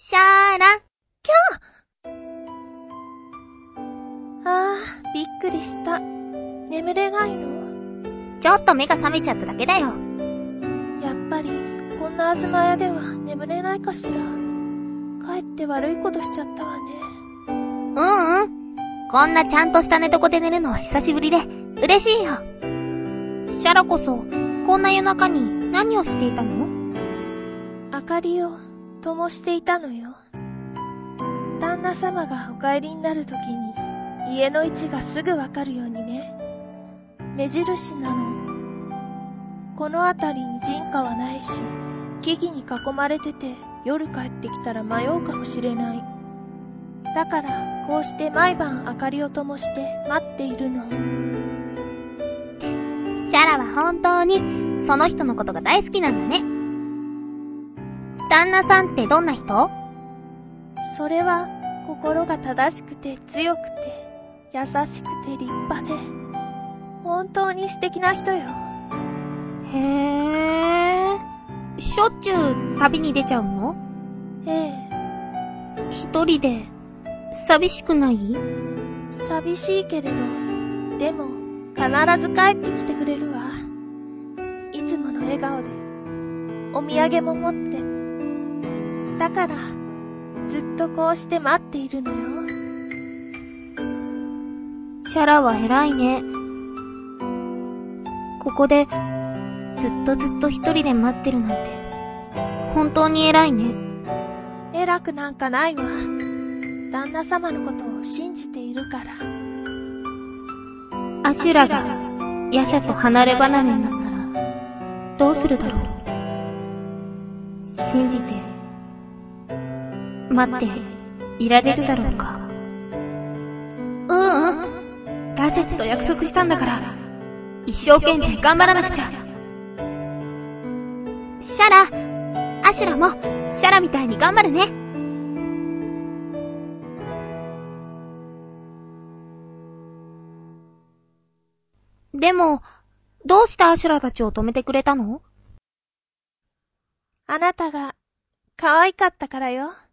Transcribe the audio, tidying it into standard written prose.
シャーラ。 キャー。あー、びっくりした。眠れないの？ ちょっと目が覚めちゃっただけだよ。 やっぱり、こんな東屋では眠れないかしら。かえって悪いことしちゃったわね。 こんなちゃんとした寝床で寝るのは久しぶりで、嬉しいよ。シャラこそ、こんな夜中に何をしていたの？ 明かりを灯していたのよ。旦那様がお帰りになるときに、家の位置がすぐわかるようにね。目印なの。この辺りに人家はないし、木々に囲まれてて夜帰ってきたら迷うかもしれない。だからこうして毎晩明かりを灯して待っているの。 シャラは本当にその人のことが大好きなんだね。旦那さんってどんな人？ それは心が正しくて強くて優しくて立派で本当に素敵な人よ。 へえ。しょっちゅう旅に出ちゃうの？ ええ。 一人で寂しくない？ 寂しいけれど、でも必ず帰ってきてくれるわ。いつもの笑顔でお土産も持って。だからずっとこうして待っているのよ。 シャラは偉いね。ここでずっと一人で待ってるなんて本当に偉いね。 偉くなんかないわ。旦那様のことを信じているから。 アシュラがヤシャと離れ離れになったらどうするだろう。信じて待っていられるだろうか。ラセツと約束したんだから一生懸命頑張らなくちゃ。シャラ、アシュラもシャラみたいに頑張るね。でも、どうしてアシュラたちを止めてくれたの？ あなたが可愛かったからよ。